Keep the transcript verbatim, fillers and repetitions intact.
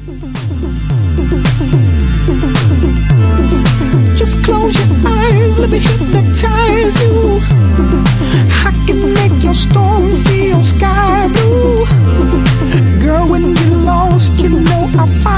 Just close your eyes, let me hypnotize you. I can make your storm feel sky blue. Girl, when you're lost, you know I'll find